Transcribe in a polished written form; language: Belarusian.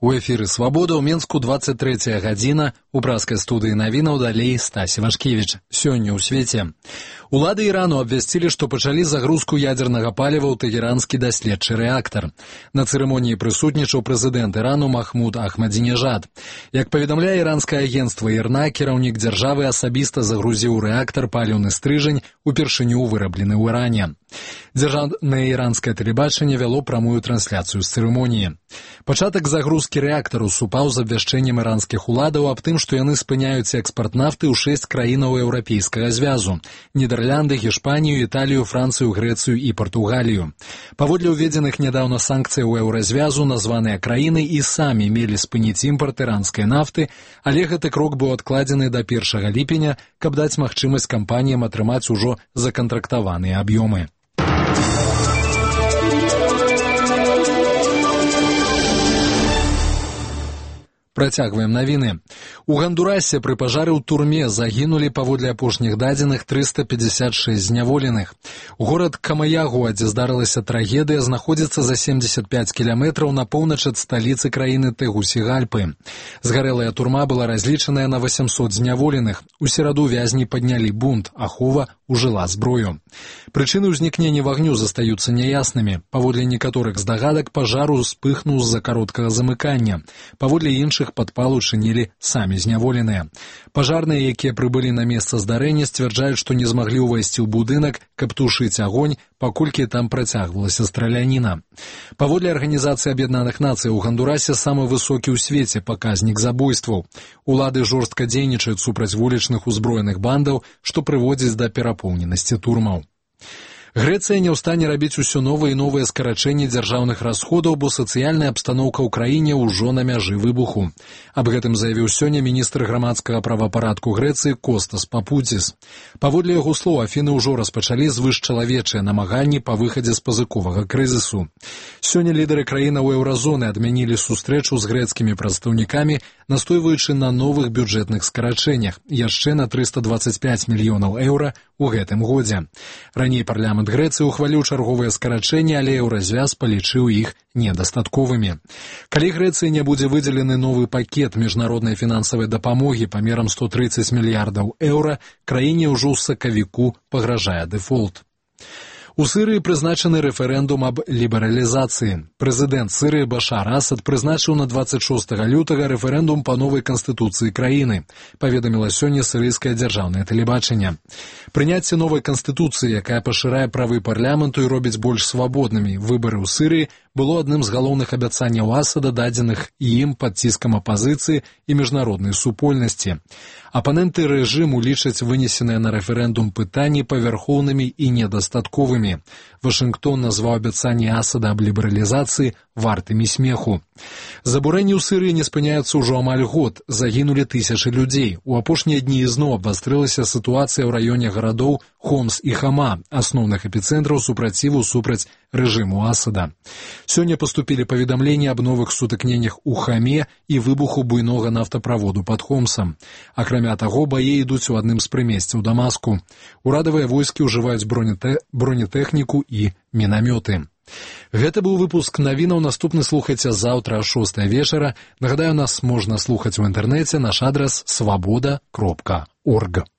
У эфіры «Свабода» ў Менску 23 гадзіна. У праскай студыі навінаў далей Стась Івашкевіч. Сёння ў свеце. Улады Ірану абвясцілі, што пачалі загрузку ядзернага паліва ў тэгеранскі даследчы рэактар. На цырымоніі прысутнічаў прэзідэнт Ірану Махмуд Ахмадзінежад. Як паведамляе іранскае агенцтва ІРНА, кіраўнік дзяржавы асабіста загрузіў рэактар паліўны стрыжань, упершыню выраблены ў Іране. Дзяржаўнае іранскае тэлебачанне вяло прамую трансляцыю з цырымоніі. Пачатак загрузкі рэактару супаў з абвяшчэннем іранскіх уладаў аб тым, што яны спыняюць экспарт нафты ў 6 краінаў еўрапейскага звязу – Нідерланды, Гішпанію, Італію, Францыю, Грэцыю і Партугалію. Паводле ўведзеных нядаўна санкцыяў еўразвязу, названыя краіны і самі мелі спыніць імпарт іранскай нафты, але гэты крок быў адкладзены да 1 ліпеня, каб даць магчымасць кампаніям атрымаць ужо закантрактаваныя аб'ёмы. Працягваем навіны. У Гандурасе пры пажары ў турме загінулі паводле апошніх дадзеных 356 зняволеных. Горад Камаягуа, дзе здарылася трагедыя, знаходзіцца за 75 кіламетраў на поўнач ад сталіцы краіны Тегусігальпы. Згарэлая турма была разлічаная на 800 зняволеных. У сераду вязні паднялі бунт, ахова ужыла зброю. Прычыны ўзнікнення вагню застаюцца няяснымі. Паводле некаторых здагадак пажар успыхнуў з-за кароткага замыкання. Паводле іншых падпал учынілі самі зняволеныя. Пажарныя, якія прыбылі на месца здарэння, сцвярджаюць, што не змаглі ўвайсці ў будынак, каб тушыць агонь, паколькі там працягвалася страляніна. Паводле Арганізацыі Аб'яднаных Нацый, у Гандурасе самы высокі ў свеце паказнік забойстваў. Улады жорстка дзейнічаюць супраць вулічных узброеных бандаў, што прыводзіць да перапоўненасці турмаў. Грэцыя не ў стане рабіць усё новыя і новыя скарачэнні дзяржаўных расходаў, бо сацыяльная абстаноўка ў краіне ўжо на мяжы выбуху. Аб гэтым заявіў сёння міністр грамадскага правапарадку Грэцыі Костас Папудзіс. Паводле яго слоў, Афіны ўжо распачалі звышчалавечыя намаганні па выхадзе з пазыковага крызісу. Сёння лідары краінаў еўразоны адмянілі сустрэчу з грэцкімі прадстаўнікамі, настойваючы на новых бюджэтных скарачэннях, яшчэ на 325 мільёнаў еўра у гэтым годзе. Раней парламент Грэцыі ухваліў чарговыя скарачэнні, але еўразвяз палічыў іх недастатковымі. Калі Грэцыі не будзе выдзелены новы пакет міжнароднай фінансавай дапамогі памерам 130 мільярдаў еўра, краіне ўжо ў сакавіку пагражае дэфолт. У Сырыі прызначаны рэферэндум аб лібералізацыі. Прэзідэнт Сырыі Башар Асад прызначыў на 26 лютага рэферэндум па новай канстытуцыі краіны, паведаміла сёння сырыйскае дзяржаўнае тэлебачанне. Прыняцце новай канстытуцыі, якая пашырае правы парламенту і робіць больш свабоднымі выбары ў Сырыі, было адным з галоўных абяцанняў Асада, дадзеных ім пад ціскам апазіцыі і міжнароднай супольнасці. Апаненты рэжыму лічаць вынесеныя на рэферэндум пытанні павярхоўнымі і недастатковымі. Вашынгтон назваў абяцанні Асада аб лібералізацыі вартымі смеху. Забурэнні ў Сырыі не спыняюцца ўжо амаль год. Загінулі тысячы людзей. У апошнія дні ізноў абвастрылася сітуацыя ў раёне гарадоў Хомс і Хама, асноўных эпіцэнтраў супраціву супраць рэжыму Асада. Сёння паступілі паведамленні аб новых сутыкненнях у Хаме і выбуху буйнога нафтаправоду пад Хомсам. Акрамя таго, баі ідуць у адным з прымесцяў Дамаску. Урадавыя войскі ўжываюць бронетэхніку і мінамёты. Гэта быў выпуск навінаў. Наступны слухайце заўтра о 6 вечара. Нагадаю, нас можна слухаць у інтэрнэце. Наш адрас свабода.орг.